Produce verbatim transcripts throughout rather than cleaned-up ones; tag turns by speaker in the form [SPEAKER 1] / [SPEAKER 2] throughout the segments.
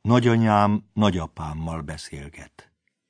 [SPEAKER 1] Nagyanyám nagyapámmal beszélget.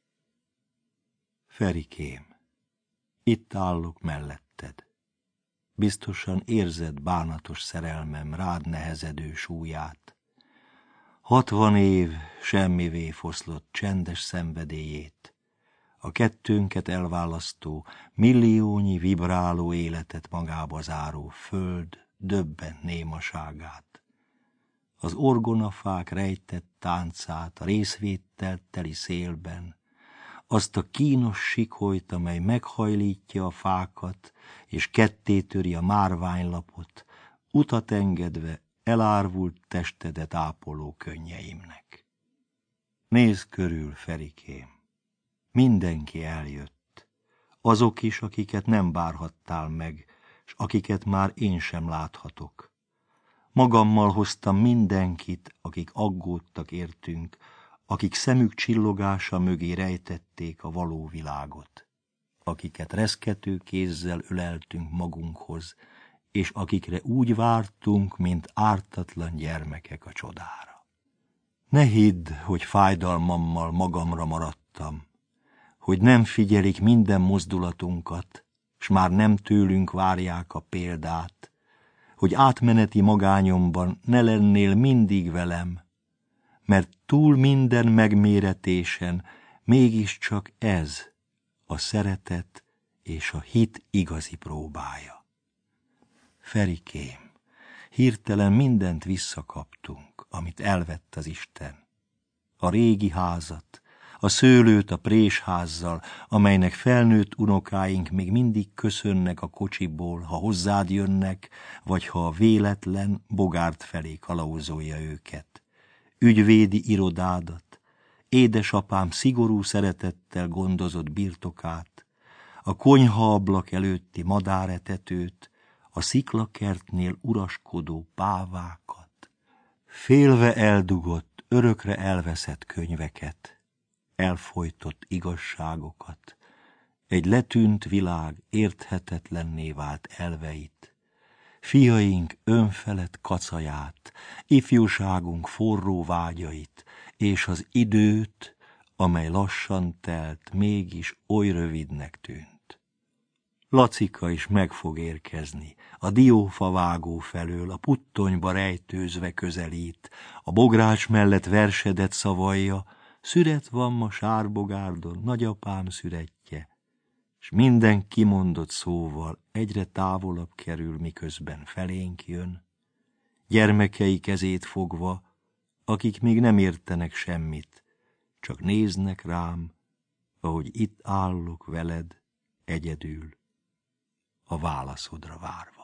[SPEAKER 1] Ferikém, itt állok melletted. Biztosan érzed bánatos szerelmem rád nehezedő súlyát. Hatvan év semmivé foszlott csendes szenvedélyét, a kettőnket elválasztó, milliónyi vibráló életet magába záró föld döbbent némaságát. Az orgonafák rejtett táncát a részvéttel teli szélben, azt a kínos sikolyt, amely meghajlítja a fákat, és kettétöri a márványlapot, utat engedve elárvult testedet ápoló könnyeimnek. Nézd körül, Ferikém, mindenki eljött, azok is, akiket nem várhattál meg, s akiket már én sem láthatok. Magammal hoztam mindenkit, akik aggódtak értünk, akik szemük csillogása mögé rejtették a való világot, akiket reszkető kézzel öleltünk magunkhoz, és akikre úgy vártunk, mint ártatlan gyermekek a csodára. Ne hidd, hogy fájdalmammal magamra maradtam, hogy nem figyelik minden mozdulatunkat, s már nem tőlünk várják a példát, hogy átmeneti magányomban ne lennél mindig velem, mert túl minden megméretésen mégiscsak ez a szeretet és a hit igazi próbája. Ferikém, hirtelen mindent visszakaptunk, amit elvett az Isten. A régi házat, a szőlőt a présházzal, amelynek felnőtt unokáink még mindig köszönnek a kocsiból, ha hozzád jönnek, vagy ha a véletlen Bogárd felé kalauzolja őket. Ügyvédi irodádat, édesapám szigorú szeretettel gondozott birtokát, a konyhaablak előtti madáretetőt, a sziklakertnél uraskodó pávákat, félve eldugott, örökre elveszett könyveket, elfojtott igazságokat, egy letűnt világ érthetetlenné vált elveit, fiaink önfelett kacaját, ifjúságunk forró vágyait, és az időt, amely lassan telt, mégis oly rövidnek tűnt. Lacika is meg fog érkezni, a diófavágó felől, a puttonyba rejtőzve közelít, a bogrács mellett versedet szavalja, szüret van ma Sárbogárdon, nagyapám szüretje, s minden kimondott szóval egyre távolabb kerül, miközben felénk jön, gyermekei kezét fogva, akik még nem értenek semmit, csak néznek rám, ahogy itt állok veled egyedül, a válaszodra várva.